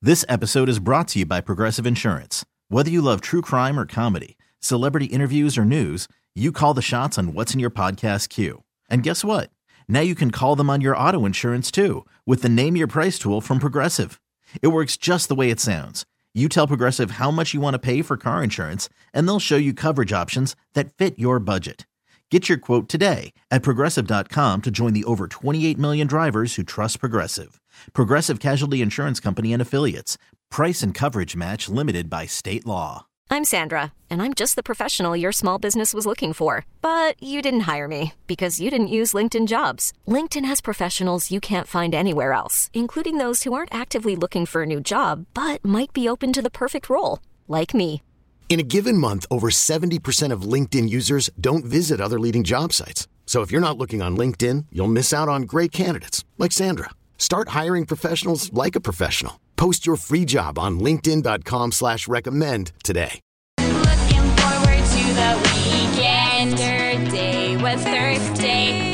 This episode is brought to you by Progressive Insurance. Whether you love true crime or comedy, celebrity interviews or news, you call the shots on what's in your podcast queue. And guess what? Now you can call them on your auto insurance too with the Name Your Price tool from Progressive. It works just the way it sounds. You tell Progressive how much you want to pay for car insurance, and they'll show you coverage options that fit your budget. Get your quote today at Progressive.com to join the over 28 million drivers who trust Progressive. Progressive Casualty Insurance Company and Affiliates. Price and coverage match limited by state law. I'm Sandra, and I'm just the professional your small business was looking for. But you didn't hire me because you didn't use LinkedIn Jobs. LinkedIn has professionals you can't find anywhere else, including those who aren't actively looking for a new job, but might be open to the perfect role, like me. In a given month, over 70% of LinkedIn users don't visit other leading job sites. So if you're not looking on LinkedIn, you'll miss out on great candidates like Sandra. Start hiring professionals like a professional. Post your free job on linkedin.com/recommend today. Looking forward to the weekend. Day was Thursday.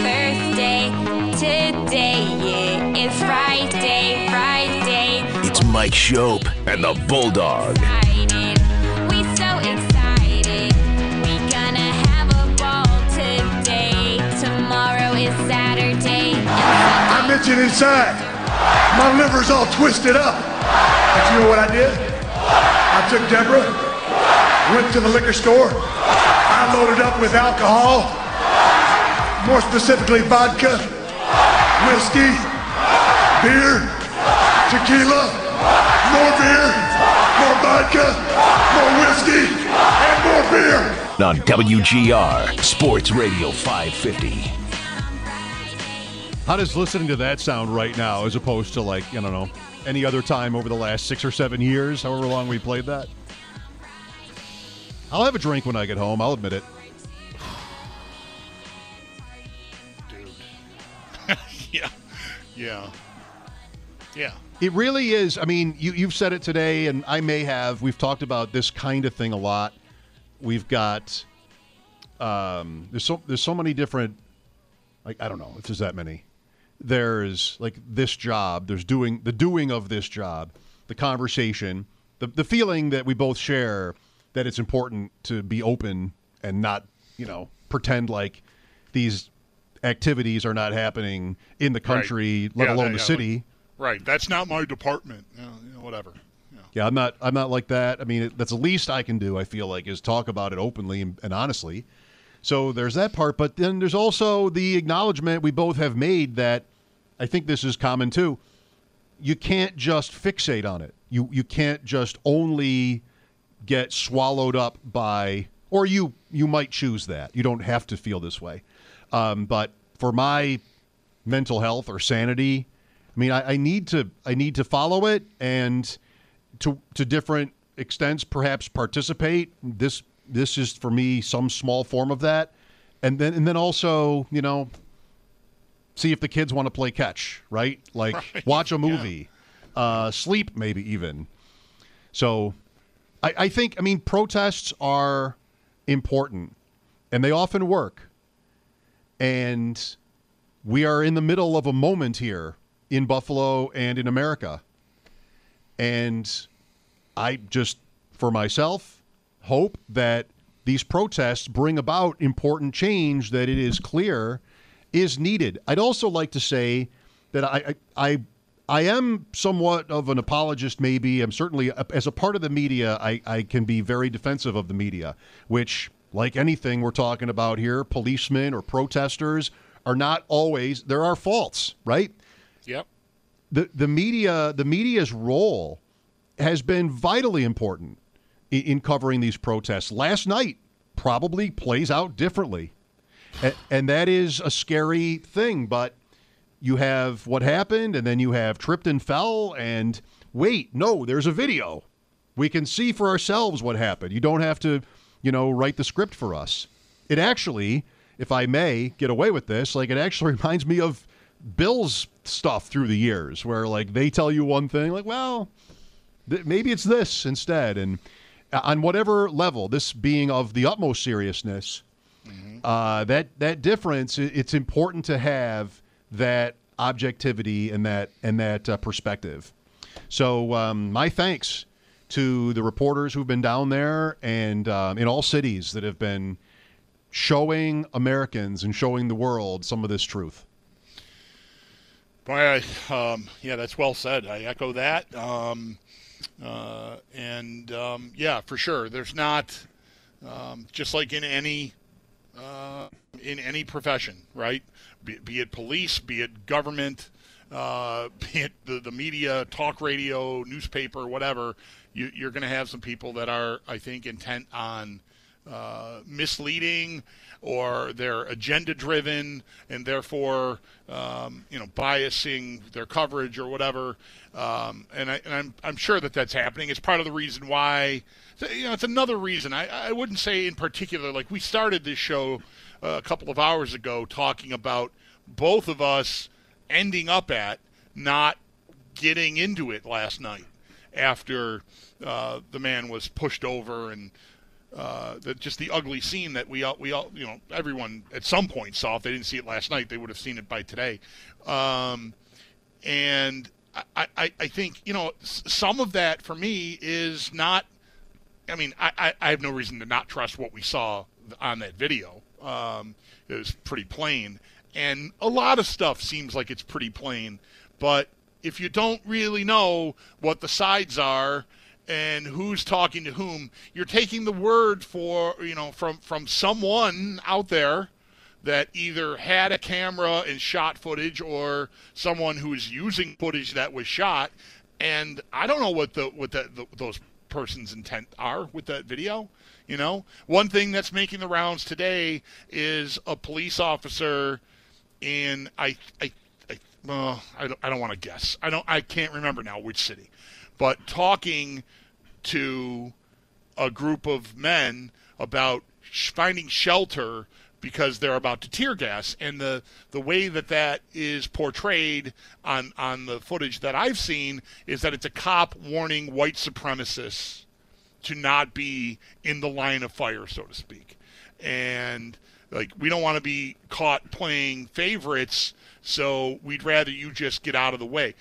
Today is Friday. It's Mike Shope and the Bulldog. We so excited. We gonna have a ball today. Tomorrow is Saturday. I'm itching inside. My liver's all twisted up. But you know what I did? I took Deborah, went to the liquor store. I loaded up with alcohol, more specifically vodka, whiskey, beer, tequila, more beer, more vodka, more whiskey, and more beer. On WGR Sports Radio 550. How does listening to that sound right now as opposed to, like, I don't know, any other time over the last 6 or 7 years, however long we played that? I'll have a drink when I get home, I'll admit it. Dude. Yeah. It really is. I mean, you've said it today, and I may have. We've talked about this kind of thing a lot. We've got there's so many different, like, I don't know if there's that many. There's like this job. There's the doing of this job, the conversation, the feeling that we both share that it's important to be open and not, pretend like these activities are not happening in the country, let alone the city. Right. That's not my department. Whatever. Yeah, I'm not like that. I mean, that's the least I can do, I feel like, is talk about it openly and honestly. So there's that part, but then there's also the acknowledgement we both have made that I think this is common too. You can't just fixate on it. You can't just only get swallowed up by, or you might choose that. You don't have to feel this way. But for my mental health or sanity, I mean, I need to follow it and to different extents, perhaps participate. This is for me some small form of that, and then also see if the kids want to play catch, right? Like watch a movie, sleep maybe even. So I think protests are important, and they often work. And we are in the middle of a moment here in Buffalo and in America. And I just, for myself, hope that these protests bring about important change that it is clear is needed. I'd also like to say that I am somewhat of an apologist, maybe. I'm certainly, as a part of the media, I can be very defensive of the media, which, like anything we're talking about here, policemen or protesters are not always, there are faults, right? Yep. The media's role has been vitally important in covering these protests. Last night probably plays out differently. And that is a scary thing, but you have what happened, and then you have tripped and fell, and wait, no, there's a video. We can see for ourselves what happened. You don't have to, write the script for us. It actually, if I may get away with this, it actually reminds me of Bill's stuff through the years, where, they tell you one thing, maybe it's this instead. And on whatever level, this being of the utmost seriousness, that difference, it's important to have that objectivity and that perspective. So my thanks to the reporters who've been down there and in all cities that have been showing Americans and showing the world some of this truth. Boy, yeah, that's well said. I echo that. Yeah, for sure. There's not, just like in any profession, right? Be it police, be it government, be it the media, talk radio, newspaper, whatever, you're going to have some people that are, I think, intent on misleading, or they're agenda-driven, and therefore, biasing their coverage or whatever. And I'm sure that's happening. It's part of the reason why. It's another reason. I wouldn't say in particular. Like, we started this show a couple of hours ago talking about both of us ending up at not getting into it last night after the man was pushed over, and just the ugly scene that we all, everyone at some point saw. If they didn't see it last night, they would have seen it by today. And I think, some of that for me is not, I have no reason to not trust what we saw on that video. It was pretty plain. And a lot of stuff seems like it's pretty plain. But if you don't really know what the sides are and who's talking to whom, you're taking the word for, from someone out there that either had a camera and shot footage, or someone who is using footage that was shot. And I don't know what those person's intent are with that video. One thing that's making the rounds today is a police officer in I don't want to guess. I can't remember now which city, but talking to a group of men about finding shelter because they're about to tear gas. And the way that is portrayed on the footage that I've seen is that it's a cop warning white supremacists to not be in the line of fire, so to speak. And we don't want to be caught playing favorites, so we'd rather you just get out of the way.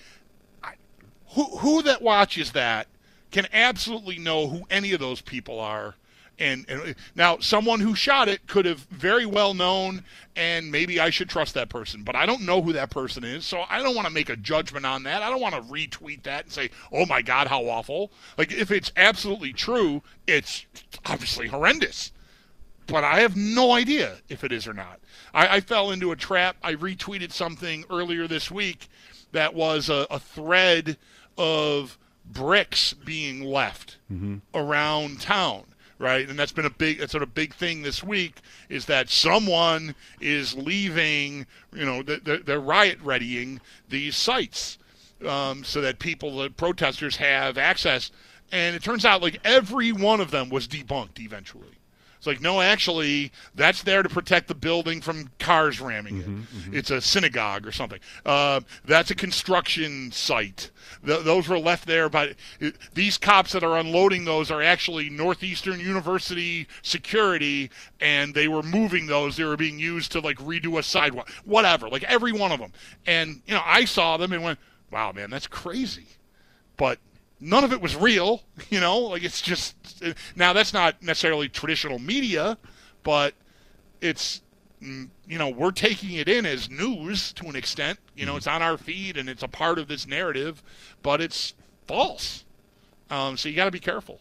Who that watches that can absolutely know who any of those people are. And now, someone who shot it could have very well known, and maybe I should trust that person. But I don't know who that person is, so I don't want to make a judgment on that. I don't want to retweet that and say, oh, my God, how awful. If it's absolutely true, it's obviously horrendous. But I have no idea if it is or not. I fell into a trap. I retweeted something earlier this week that was a thread of bricks being left around town. Right, and that's been a big thing this week, is that someone is leaving, they're riot readying these sites so that the protesters have access. And it turns out every one of them was debunked eventually. It's no, actually, that's there to protect the building from cars ramming it. It's a synagogue or something. That's a construction site. Those were left there by these cops that are unloading those are actually Northeastern University security, and they were moving those. They were being used to redo a sidewalk, whatever. Every one of them. And I saw them and went, wow, man, that's crazy. But none of it was real, it's just, now that's not necessarily traditional media, but it's, we're taking it in as news to an extent. It's on our feed and it's a part of this narrative, but it's false. So you got to be careful.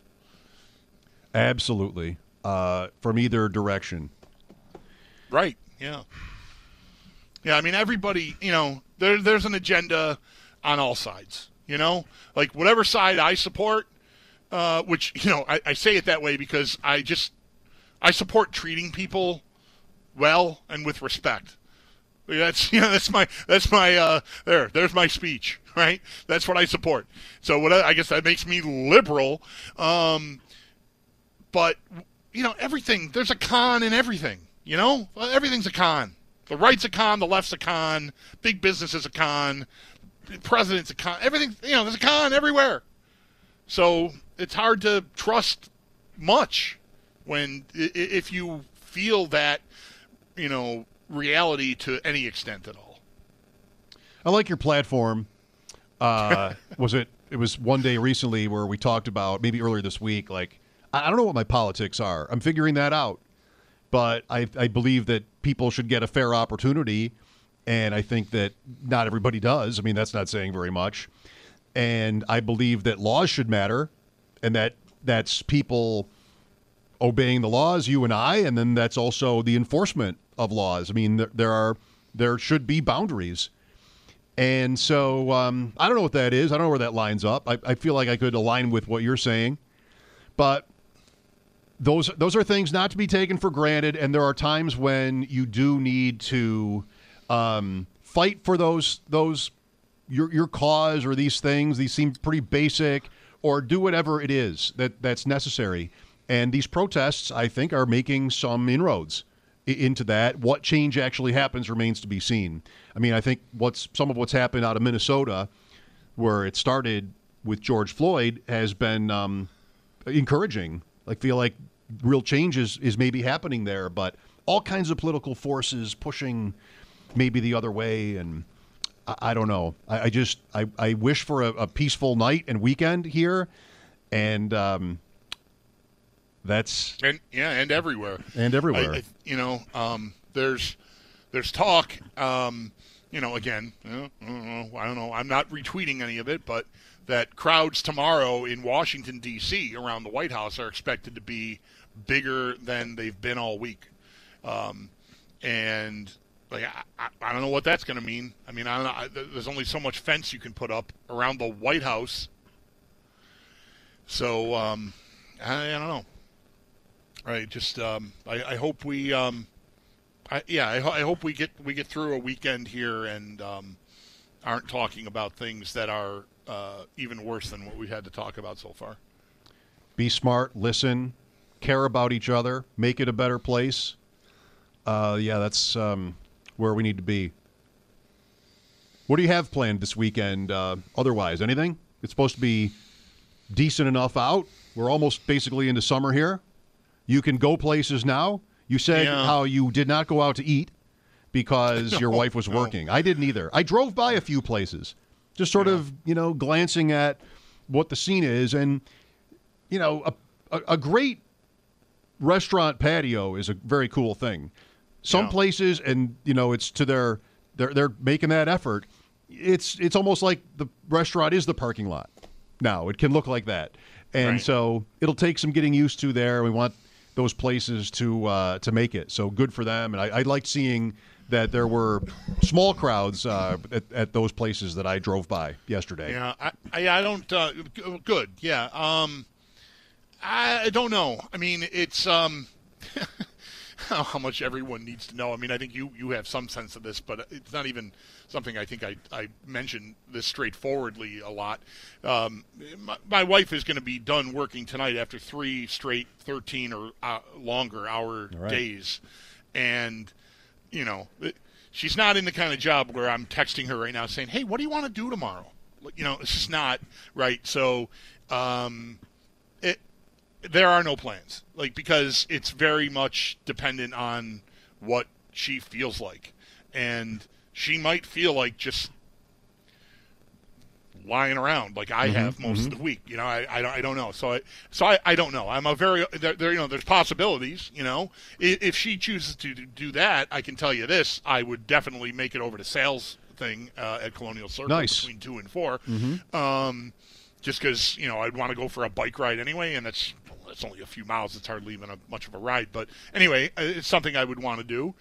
Absolutely. From either direction. Right. Yeah. Yeah. Everybody, there's an agenda on all sides. Whatever side I support, which, I say it that way because I support treating people well and with respect. There's my speech, right? That's what I support. So I guess that makes me liberal. But, everything, there's a con in everything, everything's a con. The right's a con, the left's a con, big business is a con. President's a con. Everything, there's a con everywhere. So it's hard to trust much if you feel that, reality to any extent at all. I like your platform. Was it it was one day recently where we talked about, maybe earlier this week, like, I don't know what my politics are. I'm figuring that out. But I believe that people should get a fair opportunity, and I think that not everybody does. I mean, that's not saying very much. And I believe that laws should matter, and that's people obeying the laws, you and I, and then that's also the enforcement of laws. I mean, there should be boundaries. And so I don't know what that is. I don't know where that lines up. I feel like I could align with what you're saying. But those are things not to be taken for granted, and there are times when you do need to fight for those your cause or these things. These seem pretty basic, or do whatever it is that's necessary. And these protests, I think, are making some inroads into that. What change actually happens remains to be seen. I mean, I think some of what's happened out of Minnesota, where it started with George Floyd, has been encouraging. I feel like real change is maybe happening there, but all kinds of political forces pushing maybe the other way, and I don't know. I wish for a peaceful night and weekend here, and that's and everywhere. And everywhere. There's talk. Again, I don't know. I'm not retweeting any of it, but that crowds tomorrow in Washington, D.C. around the White House are expected to be bigger than they've been all week. And like I don't know what that's going to mean. I mean, I don't know. There's only so much fence you can put up around the White House. So I don't know. Right, just I hope we I hope we get through a weekend here and aren't talking about things that are even worse than what we've had to talk about so far. Be smart, listen, care about each other, make it a better place. That's where we need to be. What do you have planned this weekend otherwise? Anything? It's supposed to be decent enough out. We're almost basically into summer here. You can go places now. You said how you did not go out to eat because your wife was working. I didn't either. I drove by a few places, just sort of, glancing at what the scene is. And, a great restaurant patio is a very cool thing. Some places, and, it's to they're making that effort. It's almost like the restaurant is the parking lot now. It can look like that. And so it'll take some getting used to there. We want those places to make it. So good for them. And I liked seeing that there were small crowds at those places that I drove by yesterday. Yeah, I don't. Good. Yeah. I don't know. I mean, it's how much everyone needs to know. I mean, I think you have some sense of this, but it's not even something I think I mentioned this straightforwardly a lot. My wife is going to be done working tonight after 3 straight 13 or longer hour days. And, she's not in the kind of job where I'm texting her right now saying, hey, what do you want to do tomorrow? It's just not right. So there are no plans, because it's very much dependent on what she feels like. And she might feel like just lying around like I have most of the week. I don't know. So I don't know. I'm a very there's possibilities. If she chooses to do that, I can tell you this: I would definitely make it over to sales thing at Colonial Circle between 2 and 4. Just because I'd want to go for a bike ride anyway, and that's only a few miles. It's hardly even much of a ride. But anyway, it's something I would want to do.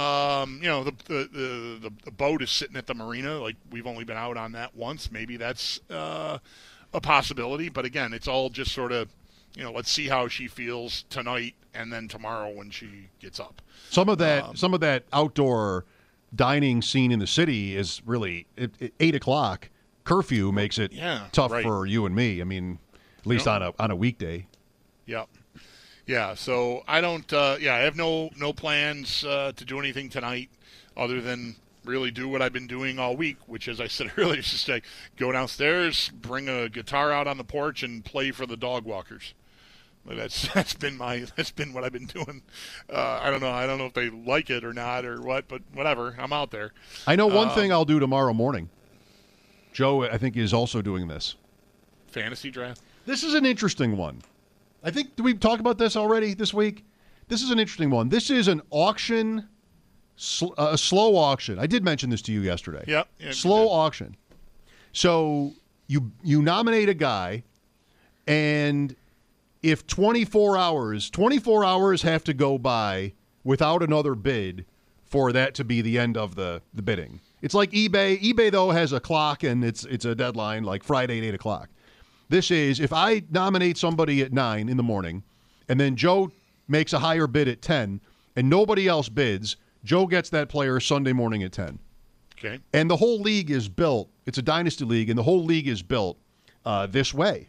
The boat is sitting at the marina. We've only been out on that once. Maybe that's a possibility. But again, it's all just sort of, let's see how she feels tonight and then tomorrow when she gets up. Some of that outdoor dining scene in the city is really at 8 o'clock. Curfew makes it tough for you and me. I mean, at least on a weekday. Yep. Yeah. So I don't. I have no plans to do anything tonight, other than really do what I've been doing all week, which, as I said earlier, is just go downstairs, bring a guitar out on the porch, and play for the dog walkers. That's been what I've been doing. I don't know. I don't know if they like it or not or what, but whatever. I'm out there. I know one thing I'll do tomorrow morning. Joe, I think, is also doing this. fantasy draft? This is an interesting one. I think, did we talk about this already this week? This is an interesting one. This is an auction, a slow auction. I did mention this to you yesterday. Yep. Yeah, slow auction. So you nominate a guy, and if 24 hours have to go by without another bid for that to be the end of the bidding. It's like eBay. eBay, though, has a clock, and it's a deadline, like Friday at 8 o'clock. This is, if I nominate somebody at 9 in the morning, and then Joe makes a higher bid at 10, and nobody else bids, Joe gets that player Sunday morning at 10. Okay. And the whole league is built. It's a dynasty league, and the whole league is built this way.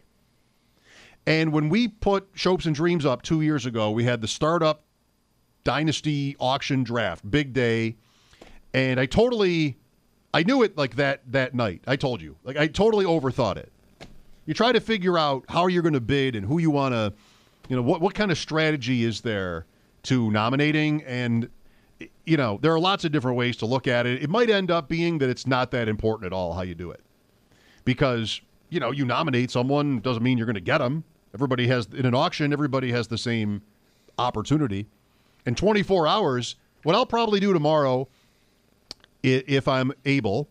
And when we put Shopes and Dreams up 2 years ago, we had the startup dynasty auction draft, big day, and I knew it like that night. I told you. Like, I totally overthought it. You try to figure out how you're going to bid and who you want to, what kind of strategy is there to nominating, and there are lots of different ways to look at it. It might end up being that it's not that important at all how you do it. Because, you nominate someone doesn't mean you're going to get them. In an auction, everybody has the same opportunity. In 24 hours, what I'll probably do tomorrow, if I'm able,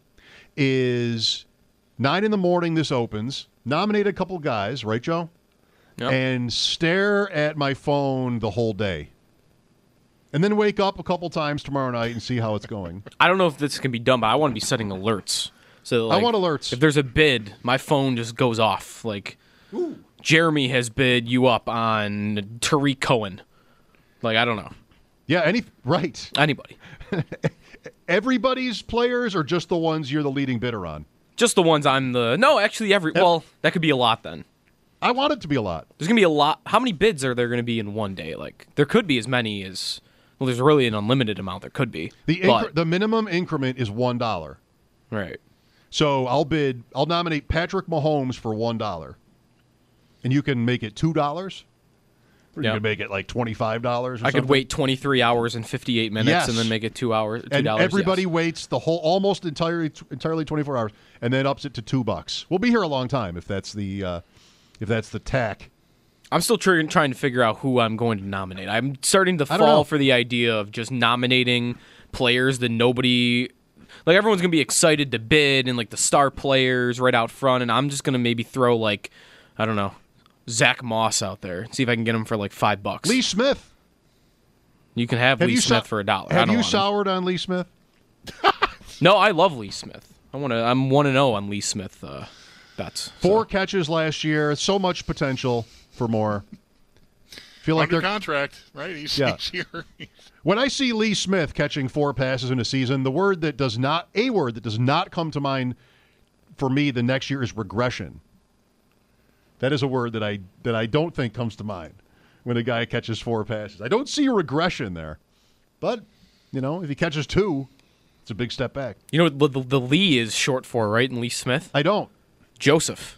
is 9 in the morning this opens, nominate a couple guys, right, Joe? Yep. And stare at my phone the whole day. And then wake up a couple times tomorrow night and see how it's going. I don't know if this can be done, but I want to be setting alerts. So I want alerts. If there's a bid, my phone just goes off. Like, ooh, Jeremy has bid you up on Tariq Cohen. Like, I don't know. Yeah, right. Anybody. Everybody's players, or just the ones you're the leading bidder on? Just the ones I'm the... No, actually, well, that could be a lot then. I want it to be a lot. There's going to be a lot. How many bids are there going to be in one day? Like, there could be as many as... Well, there's really an unlimited amount. There could be. The minimum increment is $1. Right. So I'll nominate Patrick Mahomes for $1. And you can make it $2? Or you can make it like $25 or something? I could wait 23 hours and 58 minutes and then make it $2. And everybody waits the whole, almost entirely 24 hours, and then ups it to $2. We'll be here a long time if that's the tack. I'm still trying to figure out who I'm going to nominate. I'm starting to fall for the idea of just nominating players that nobody... Like, everyone's going to be excited to bid, and, like, the star players right out front, and I'm just going to maybe throw, like, I don't know, Zach Moss out there. See if I can get him for, like, $5. Lee Smith. You can have Lee Smith for $1. Have you soured on Lee Smith? No, I love Lee Smith. I'm 1-0 on Lee Smith bets. 4 catches last year. So much potential for more. Feel like under contract, right? He's here. When I see Lee Smith catching 4 passes in a season, a word that does not come to mind for me the next year is regression. That is a word that I don't think comes to mind when a guy catches 4 passes. I don't see regression there. But, if he catches 2, it's a big step back. You know what the Lee is short for, right, in Lee Smith? I don't. Joseph.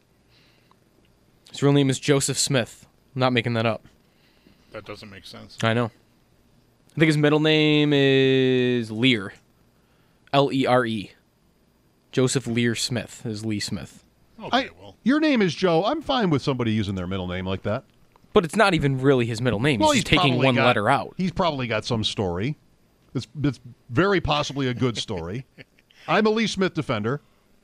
His real name is Joseph Smith. I'm not making that up. That doesn't make sense. I know. I think his middle name is Lear. L-E-R-E. Joseph Lear Smith is Lee Smith. Okay, your name is Joe. I'm fine with somebody using their middle name like that. But it's not even really his middle name. He's just taking one letter out. He's probably got some story. It's very possibly a good story. I'm a Lee Smith defender.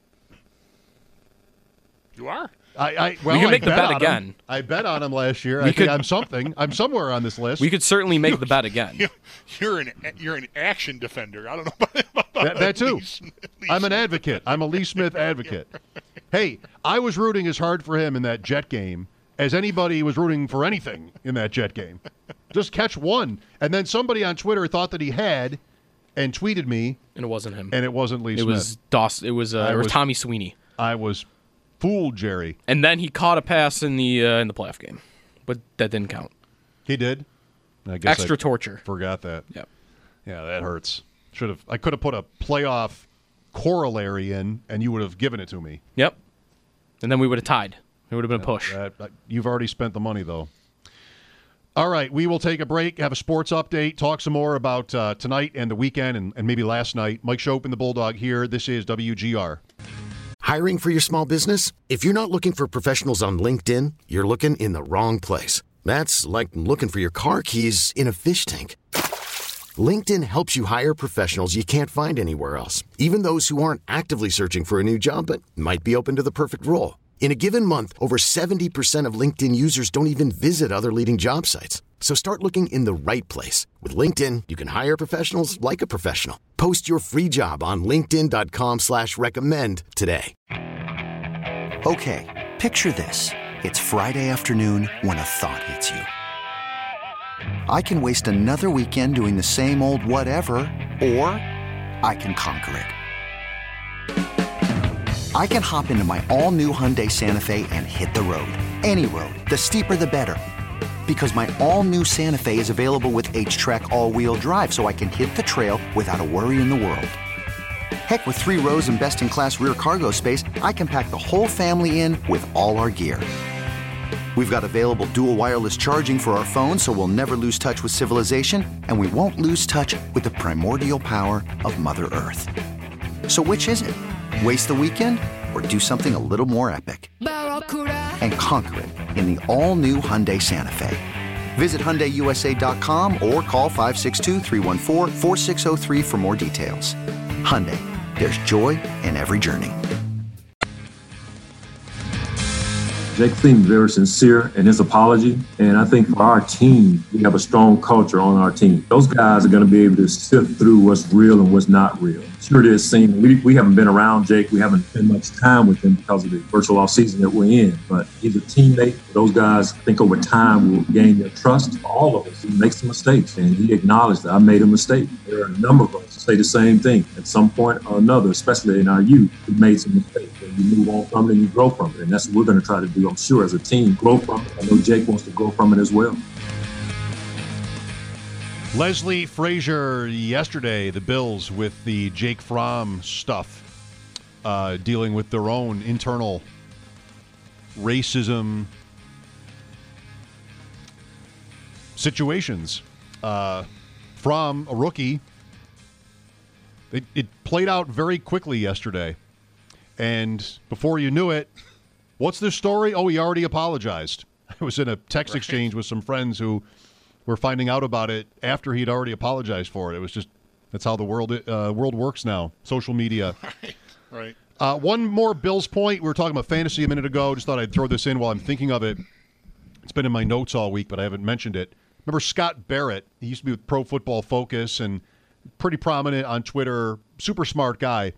You are? We can make the bet again. I bet on him last year. I think I'm something. I'm somewhere on this list. We could certainly make the bet again. You're an action defender. I don't know about that too. Lee I'm an advocate. I'm a Lee Smith advocate. Hey, I was rooting as hard for him in that Jet game as anybody was rooting for anything in that Jet game. Just catch one. And then somebody on Twitter thought that he had and tweeted me. And it wasn't him. And it wasn't Lee Smith. It was Tommy Sweeney. I was fooled, Jerry. And then he caught a pass in the playoff game. But that didn't count. He did? I guess Extra torture. Forgot that. Yep. Yeah, that hurts. I could have put a playoff corollary in, and you would have given it to me. Yep. And then we would have tied. It would have been a push. You've already spent the money, though. All right, we will take a break, have a sports update, talk some more about tonight and the weekend and maybe last night. Mike Schopp and the Bulldog here. This is WGR. Hiring for your small business? If you're not looking for professionals on LinkedIn, you're looking in the wrong place. That's like looking for your car keys in a fish tank. LinkedIn helps you hire professionals you can't find anywhere else, even those who aren't actively searching for a new job but might be open to the perfect role. In a given month, over 70% of LinkedIn users don't even visit other leading job sites. So start looking in the right place. With LinkedIn, you can hire professionals like a professional. Post your free job on linkedin.com/recommend today. Okay, picture this. It's Friday afternoon when a thought hits you. I can waste another weekend doing the same old whatever, or I can conquer it. I can hop into my all-new Hyundai Santa Fe and hit the road. Any road. The steeper, the better. Because my all-new Santa Fe is available with H-Track all-wheel drive, so I can hit the trail without a worry in the world. Heck, with 3 rows and best-in-class rear cargo space, I can pack the whole family in with all our gear. We've got available dual wireless charging for our phones, so we'll never lose touch with civilization, and we won't lose touch with the primordial power of Mother Earth. So which is it? Waste the weekend or do something a little more epic? And conquer it in the all-new Hyundai Santa Fe. Visit HyundaiUSA.com or call 562-314-4603 for more details. Hyundai, there's joy in every journey. Jake seemed very sincere in his apology, and I think for our team, we have a strong culture on our team. Those guys are going to be able to sift through what's real and what's not real. Sure, it is seen. We haven't been around Jake. We haven't spent much time with him because of the virtual off season that we're in. But he's a teammate. Those guys, I think over time, will gain their trust. For all of us, he makes some mistakes, and he acknowledged that I made a mistake. There are a number of us who say the same thing at some point or another, especially in our youth, who made some mistakes. And you move on from it and you grow from it, and that's what we're going to try to do, I'm sure, as a team. Grow from it. I know Jake wants to grow from it as well. Leslie Frazier yesterday, the Bills with the Jake Fromm stuff, dealing with their own internal racism situations. Fromm, a rookie, it played out very quickly yesterday. And before you knew it, what's the story? Oh, he already apologized. I was in a text exchange with some friends who were finding out about it after he'd already apologized for it. It was just, that's how the world works now. Social media. Right. One more Bills point. We were talking about fantasy a minute ago. Just thought I'd throw this in while I'm thinking of it. It's been in my notes all week, but I haven't mentioned it. Remember Scott Barrett? He used to be with Pro Football Focus and pretty prominent on Twitter. Super smart guy.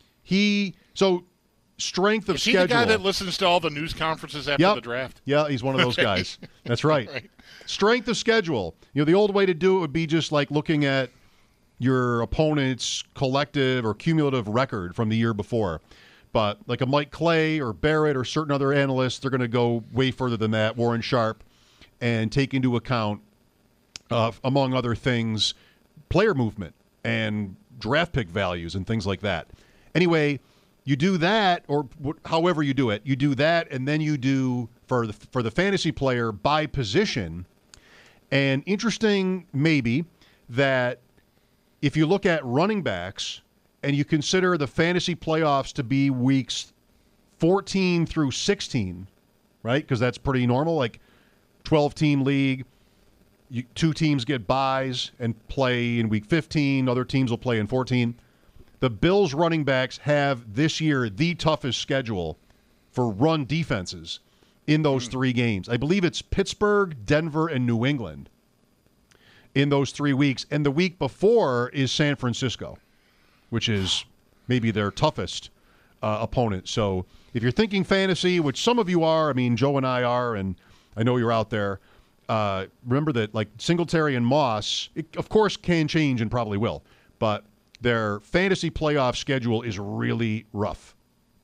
Strength of schedule. Is he the guy that listens to all the news conferences after the draft? Yeah, he's one of those guys. That's right. Strength of schedule. The old way to do it would be just like looking at your opponent's collective or cumulative record from the year before. But like a Mike Clay or Barrett or certain other analysts, they're going to go way further than that, Warren Sharp, and take into account, among other things, player movement and draft pick values and things like that. Anyway, you do that, or however you do it, you do that, and then you do for the fantasy player by position. And interesting, maybe, that if you look at running backs and you consider the fantasy playoffs to be weeks 14 through 16, right? Because that's pretty normal, like 12-team league. 2 teams get buys and play in week 15. Other teams will play in 14. The Bills running backs have this year the toughest schedule for run defenses in those 3 games. I believe it's Pittsburgh, Denver, and New England in those 3 weeks. And the week before is San Francisco, which is maybe their toughest opponent. So if you're thinking fantasy, which some of you are, I mean, Joe and I are, and I know you're out there, remember that like Singletary and Moss, it, of course, can change and probably will, but their fantasy playoff schedule is really rough.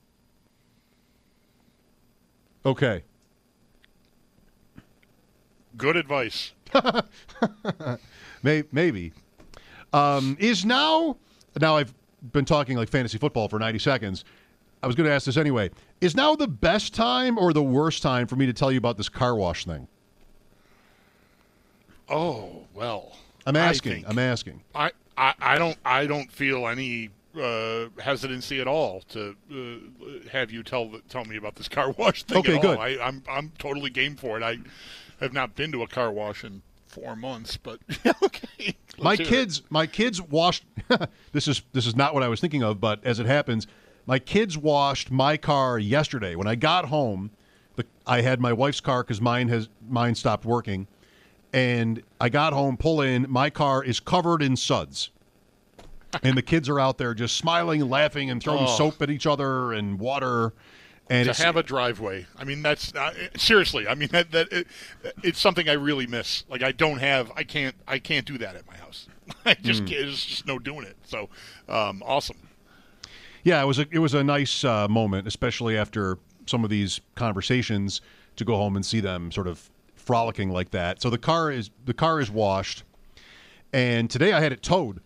Okay. Good advice. Maybe. Is now I've been talking like fantasy football for 90 seconds. I was going to ask this anyway. Is now the best time or the worst time for me to tell you about this car wash thing? Oh, well. I'm asking. I don't feel any hesitancy at all to have you tell me about this car wash thing. Okay, at good. All. I'm totally game for it. I have not been to a car wash in 4 months, but okay. My kids washed. This is not what I was thinking of, but as it happens, my kids washed my car yesterday. When I got home, I had my wife's car because mine stopped working, and I got home, pull in, my car is covered in suds, and the kids are out there just smiling and laughing and throwing soap at each other and water. And to have a driveway, I mean, that's seriously. I mean, it's something I really miss. Like I can't do that at my house. There's just no doing it. So, awesome. Yeah, it was a nice moment, especially after some of these conversations, to go home and see them sort of frolicking like that. So the car is washed, and today I had it towed.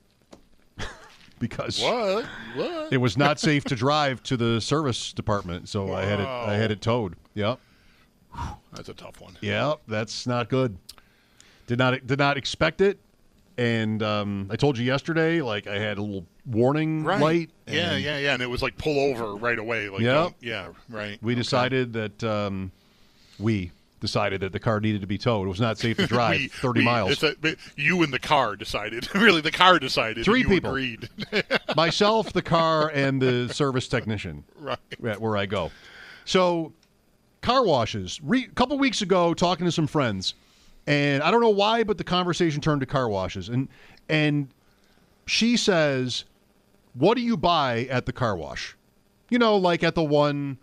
Because what? It was not safe to drive to the service department, so wow. I had it towed. Yep. That's a tough one. Yep, that's not good. Did not expect it, and I told you yesterday, like I had a little warning light. Yeah, and it was like pull over right away. Like, yeah, right. We decided that decided that the car needed to be towed. It was not safe to drive 30 miles. You and the car decided. Really, the car decided. 3 you people. Agreed. Myself, the car, and the service technician. Right. Where I go. So, car washes. A couple weeks ago, talking to some friends, and I don't know why, but the conversation turned to car washes. And she says, what do you buy at the car wash? You know, like at the one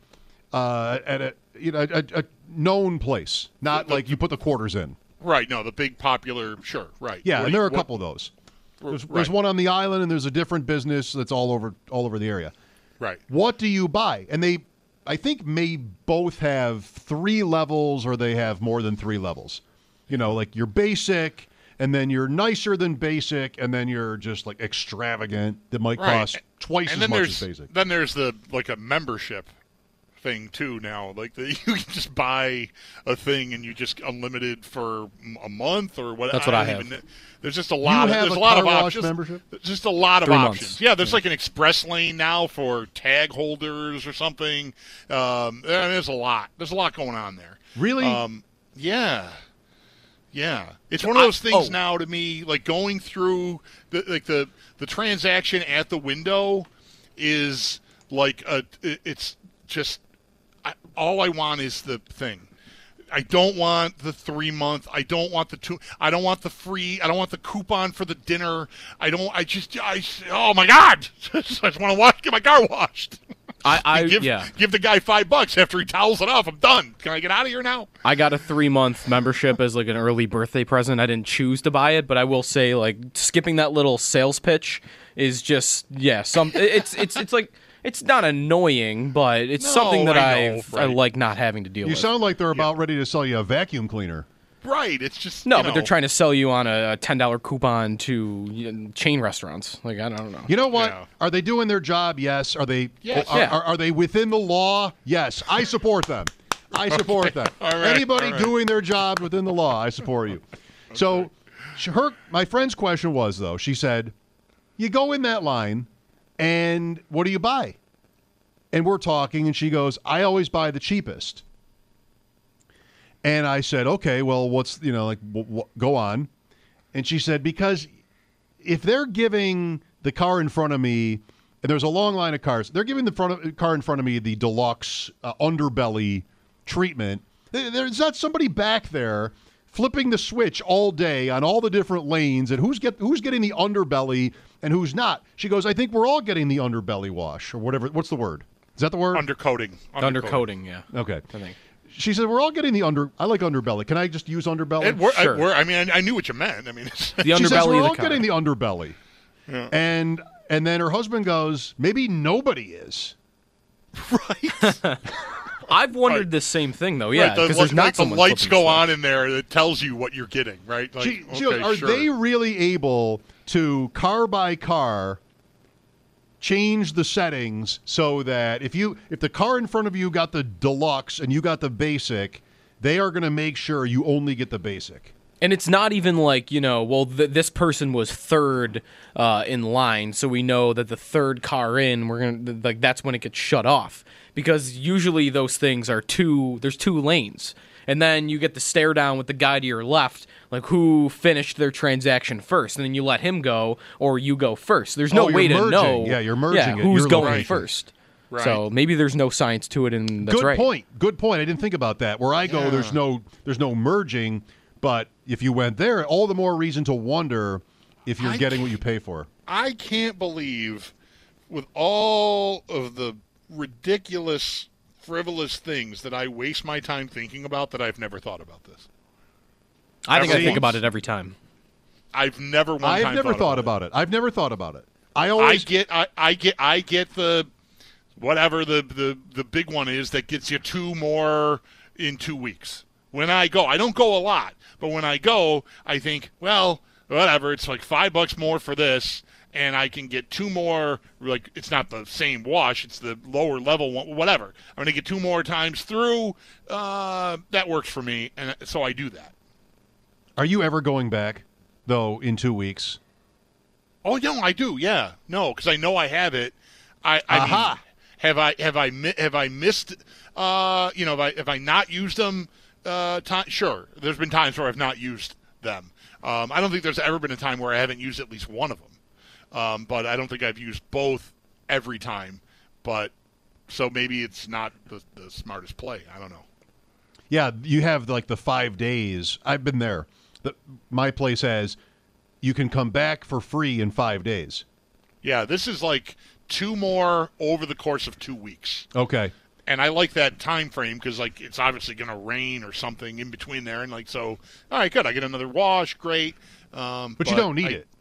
at a known place, not like you put the quarters in. Right. No, the big popular. Sure. Right. Yeah, and there are a couple of those. There's one on the island, and there's a different business that's all over the area. Right. What do you buy? And they, I think, may both have 3 levels, or they have more than 3 levels. You know, like you're basic, and then you're nicer than basic, and then you're just like extravagant that might cost twice as much as basic. Then there's a membership thing too now, like you can just buy a thing and you just unlimited for a month or whatever. That's what I have. There's just a lot of options. Membership? Just a lot of 3 options. months. Yeah, there's like an express lane now for tag holders or something. There's a lot. There's a lot going on there. Really? Yeah. It's one of those things now to me, like going through the transaction at the window is like it's just. All I want is the thing. I don't want the 3-month. I don't want the 2. I don't want the free. I don't want the coupon for the dinner. Oh my God! I just want to get my car washed. Give the guy $5 after he towels it off. I'm done. Can I get out of here now? I got a 3-month membership as like an early birthday present. I didn't choose to buy it, but I will say, like, skipping that little sales pitch is just it's like. It's not annoying, but it's something that I like not having to deal with. You sound like they're about ready to sell you a vacuum cleaner. Right. It's just but they're trying to sell you on a $10 coupon to chain restaurants. Like, I don't know. You know what? Yeah. Are they doing their job? Yes. Are they? Yes. Are they within the law? Yes. I support them. I support them. All right. Anybody doing their job within the law, I support you. Okay. So, my friend's question was, though, she said, you go in that line. And what do you buy? And we're talking, and she goes, I always buy the cheapest. And I said, okay, well, go on. And she said, because if they're giving the car in front of me, and there's a long line of cars, they're giving the car in front of me the deluxe underbelly treatment. There's not somebody back there flipping the switch all day on all the different lanes, and who's getting the underbelly and who's not. She goes, I think we're all getting the underbelly wash, or whatever. What's the word? Is that the word? Undercoating. Undercoating, yeah. Okay. I think. She said, we're all getting the I like underbelly. Can I just use underbelly? Sure. I knew what you meant. I mean, the underbelly. She says, we're all of the car. getting the underbelly. Yeah. And then her husband goes, maybe nobody is. Right. I've wondered the same thing, though. Yeah, because there's not the lights go on in there that tells you what you're getting, right? Like, she goes, they really able to car by car change the settings so that if the car in front of you got the deluxe and you got the basic, they are going to make sure you only get the basic? And it's not even like, well, this person was third in line, so we know that the third car in, that's when it gets shut off. Because usually those things there's 2 lanes. And then you get the stare down with the guy to your left, like who finished their transaction first. And then you let him go, or you go first. There's no way to know. Yeah, you're merging who's it. going first. Right. So maybe there's no science to it, and that's right. Good point. I didn't think about that. Where I go, there's no merging. But if you went there, all the more reason to wonder if you're getting what you pay for. I can't believe, with all of the ridiculous, frivolous things that I waste my time thinking about, that I've never thought about this. I think about it every time. I've never thought about it. I've never thought about it. I get the whatever the big one is that gets you 2 more in 2 weeks. When I go, I don't go a lot, but when I go, I think, well, whatever, it's like $5 more for this, and I can get 2 more, like, it's not the same wash, it's the lower level one, whatever. I'm going to get 2 more times through. That works for me, and so I do that. Are you ever going back, though, in 2 weeks? Oh, no, I do, yeah. No, because I know I have it. I mean, have I missed, have I not used them? Sure. There's been times where I've not used them. I don't think there's ever been a time where I haven't used at least one of them. But I don't think I've used both every time. But so maybe it's not the smartest play. I don't know. Yeah, you have like the 5 days. I've been there. My place has, you can come back for free in 5 days. Yeah, this is like 2 more over the course of 2 weeks. Okay. And I like that time frame because, like, it's obviously going to rain or something in between there. And, like, so, all right, good. I get another wash. Great. But you don't need it.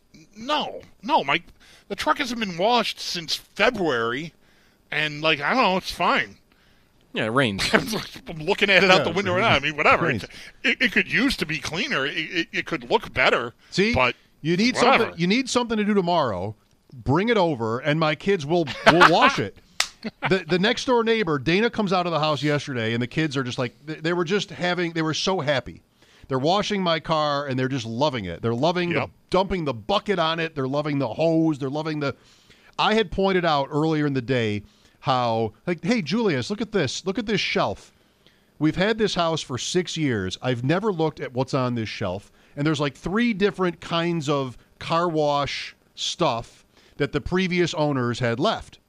No. The truck hasn't been washed since February. And, like, I don't know. It's fine. Yeah, it rains. I'm looking at it out the window right now. I mean, whatever. It could use to be cleaner. It could look better. See, but you need whatever. something. You need something to do tomorrow. Bring it over, and my kids will wash it. The next door neighbor, Dana, comes out of the house yesterday, and the kids are just like, they were so happy. They're washing my car, and they're just loving it. They're loving dumping the bucket on it. They're loving the hose. They're loving I had pointed out earlier in the day how, like, hey, Julius, look at this. Look at this shelf. We've had this house for 6 years. I've never looked at what's on this shelf. And there's like 3 different kinds of car wash stuff that the previous owners had left.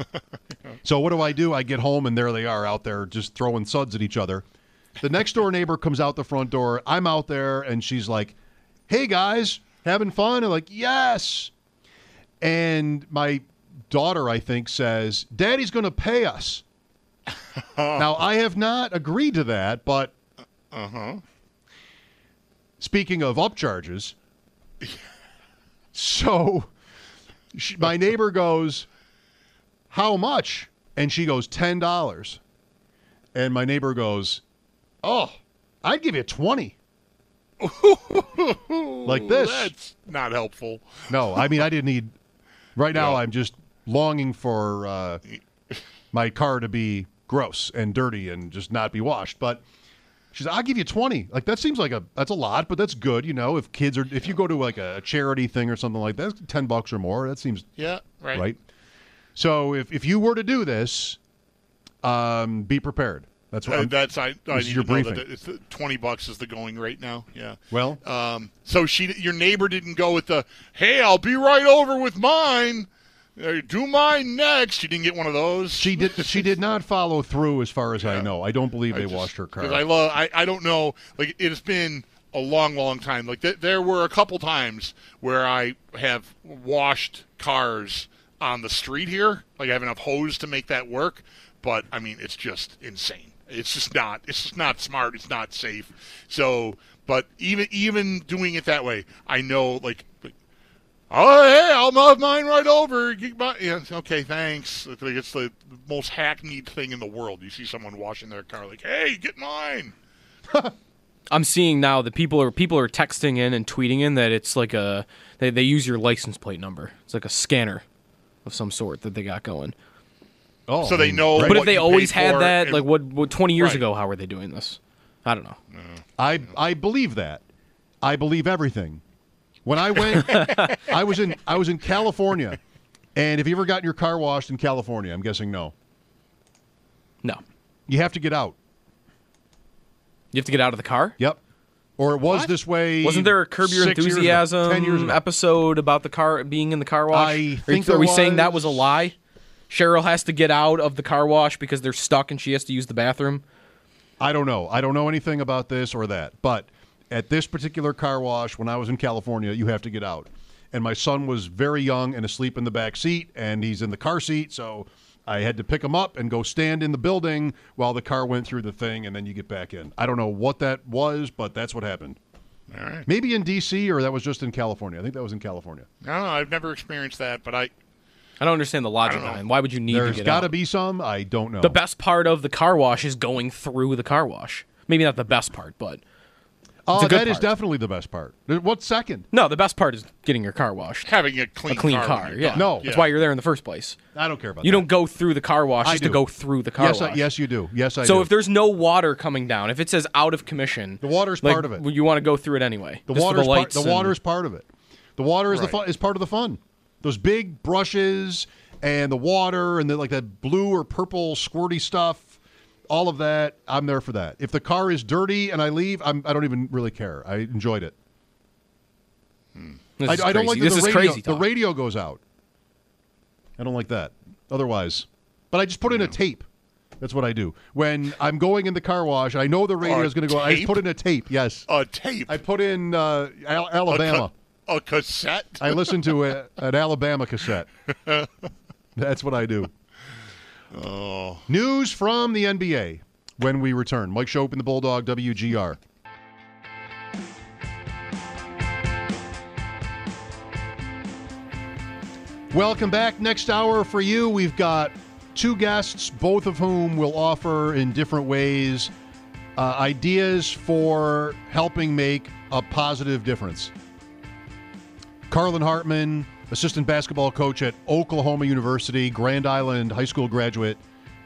So what do? I get home, and there they are out there just throwing suds at each other. The next door neighbor comes out the front door. I'm out there, and she's like, hey, guys, having fun? I'm like, yes. And my daughter, I think, says, Daddy's going to pay us. Now, I have not agreed to that, but speaking of upcharges, so my neighbor goes, how much? And she goes, $10. And my neighbor goes, oh, I'd give you 20. Like this. That's not helpful. No, I mean, I didn't need. Right now, I'm just longing for my car to be gross and dirty and just not be washed. But she's, I'll give you 20. Like, that seems like that's a lot, but that's good. You know, if you go to like a charity thing or something like that, it's $10 or more. That seems right. So if you were to do this, be prepared. That's what I this is your briefing. That it's $20 is the going rate now. Yeah. Well, so your neighbor didn't go with the, hey, I'll be right over with mine. Do mine next. She didn't get one of those. She did not follow through, as far as I know. I don't believe they washed her car. Because I don't know. Like, it has been a long, long time. Like, there were a couple times where I have washed cars on the street here. Like, I have enough hose to make that work. But I mean, it's just insane. It's just not smart. It's not safe. So, but even doing it that way, I know, like oh, hey, I'll move mine right over. Yeah, okay, thanks. It's the most hackneyed thing in the world. You see someone washing their car, like, hey, get mine. I'm seeing now that people are texting in and tweeting in that it's like they use your license plate number. It's like a scanner of some sort that they got going. Oh, so they know. But if they always had that, and, like what 20 years ago, how were they doing this? I don't know. I believe that. I believe everything. When I went, I was in California, and have you ever gotten your car washed in California? I'm guessing no. No. You have to get out. You have to get out of the car? Yep. Or it was this way. Wasn't there a Curb Your 10 years Enthusiasm ago. episode about the car being in the car wash? I think Are we saying that was a lie? Cheryl has to get out of the car wash because they're stuck and she has to use the bathroom? I don't know. I don't know anything about this or that. But at this particular car wash, when I was in California, you have to get out. And my son was very young and asleep in the back seat, and he's in the car seat, so I had to pick him up and go stand in the building while the car went through the thing, and then you get back in. I don't know what that was, but that's what happened. All right. Maybe in D.C. or that was just in California. I think that was in California. No, I've never experienced that, but I don't understand the logic behind. Why would you need to get out? There's got to be some. I don't know. The best part of the car wash is going through the car wash. Maybe not the best part, but it's a good that is part. definitely the best part. What's second? No, the best part is getting your car washed. having a clean car. when you're Yeah. done. No. That's why you're there in the first place. I don't care about You that. don't go through the car wash just to go through the car wash. Yes, you do. Yes, I do. So if there's no water coming down, if it says out of commission, the water's like, part of it. You want to go through it anyway. The just for water's the lights. water's part of it. The water is Right. is part of the fun. Those big brushes and the water and like that blue or purple squirty stuff, all of that. I'm there for that. If the car is dirty and I leave, I don't even really care. I enjoyed it. This is I don't crazy. like that This the is radio. crazy The talk. radio goes out. I don't like that. Otherwise, but I just put in a tape. That's what I do when I'm going in the car wash. I know the radio is going to go. I just tape? put in a tape. Yes, A tape. I put in Alabama. A cassette. I listen to an Alabama cassette. That's what I do. Oh. News from the NBA when we return. Mike Shope and the Bulldog, WGR. Welcome back. Next hour for you, we've got two guests, both of whom will offer in different ways ideas for helping make a positive difference. Carlin Hartman, assistant basketball coach at Oklahoma University, Grand Island high school graduate.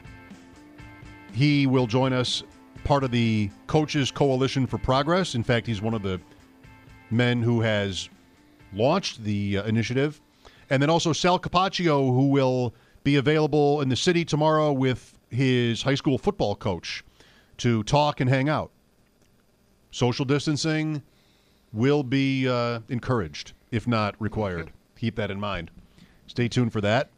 He will join us, part of the Coaches Coalition for Progress. In fact, he's one of the men who has launched the initiative. And then also Sal Capaccio, who will be available in the city tomorrow with his high school football coach to talk and hang out. Social distancing will be encouraged, if not required. Keep that in mind. Stay tuned for that.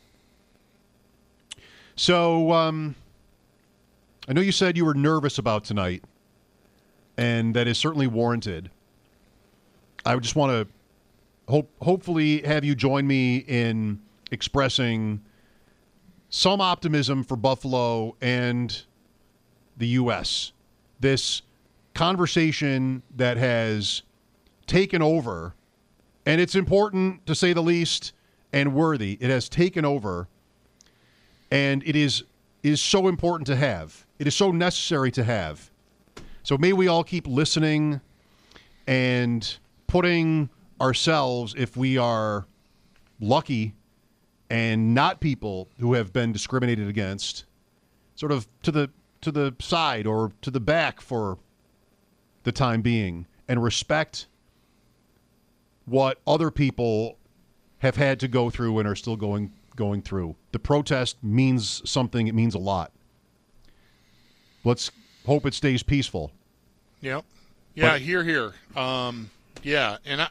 So, I know you said you were nervous about tonight, and that is certainly warranted. I just want to hopefully have you join me in expressing some optimism for Buffalo and the U.S. This conversation that has taken over, and it's important to say the least and worthy. It has taken over, and it is so important to have. It is so necessary to have. So may we all keep listening and putting ourselves, if we are lucky and not people who have been discriminated against, sort of to the side or to the back for the time being, and respect what other people have had to go through and are still going through. The protest means something. It means a lot. Let's hope it stays peaceful. Yep. Yeah, But- here. Yeah, and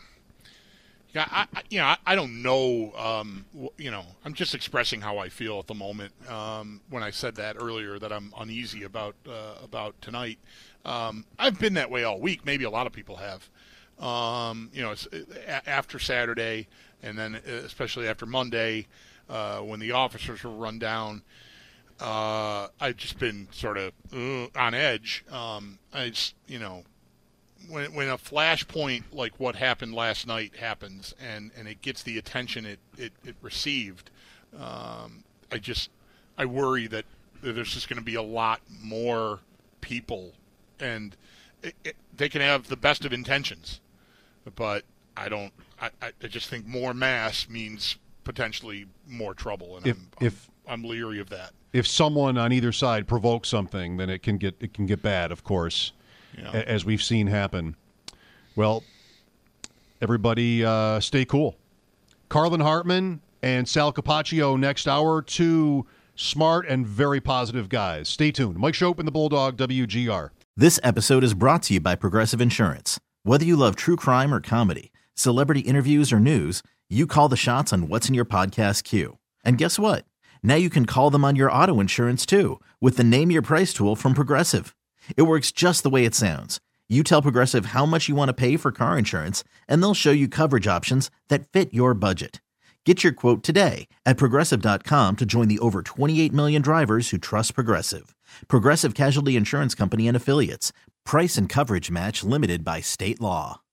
I don't know. I'm just expressing how I feel at the moment. When I said that earlier, that I'm uneasy about tonight. I've been that way all week. Maybe a lot of people have. It's after Saturday, and then especially after Monday, when the officers were run down. I've just been sort of on edge. When a flashpoint like what happened last night happens and it gets the attention it received, I worry that there's just going to be a lot more people, and they can have the best of intentions, but I just think more mass means potentially more trouble, and I'm leery of that. If someone on either side provokes something, then it can get bad, of course, Yeah. as we've seen happen. Well, everybody stay cool. Carlin Hartman and Sal Capaccio next hour, two smart and very positive guys. Stay tuned. Mike Shope and the Bulldog, WGR. This episode is brought to you by Progressive Insurance. Whether you love true crime or comedy, celebrity interviews or news, you call the shots on what's in your podcast queue. And guess what? Now you can call them on your auto insurance too with the Name Your Price tool from Progressive. It works just the way it sounds. You tell Progressive how much you want to pay for car insurance, and they'll show you coverage options that fit your budget. Get your quote today at Progressive.com to join the over 28 million drivers who trust Progressive. Progressive Casualty Insurance Company and Affiliates. Price and coverage match limited by state law.